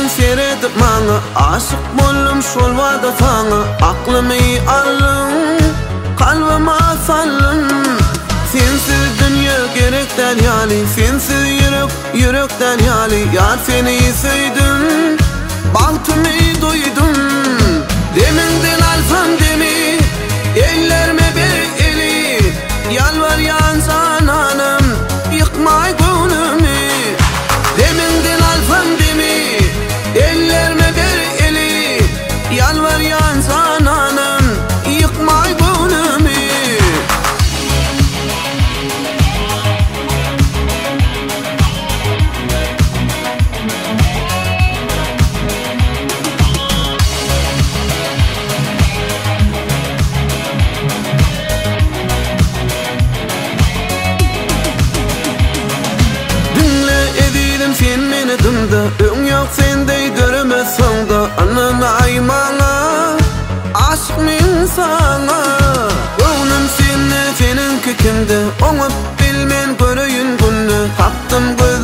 seyredip maňa, aşyk boldum şol wada taňa. Aklymy aldyň, kalbyma saldym. Sensiz dünýä gerekden ýaly, sensiz yürekden ýaly. Ýar seni söýdüm, bagtymy doýdum. Demingden alsam demi, ellerime bir eli. Yalvarýan sananım, yıkmay gönlümü. Demingden alsam demi, ellerime bir eli. Yalvarýan sananım, yıkmay gönlümü. Sen meni dımda, öň ýok sendey göremezsen da. Anam aýmaňa, aşyk men saňa. Gönlüm seni, seninki kimde? Oňup bilmen göreýin günni. Tapdym göz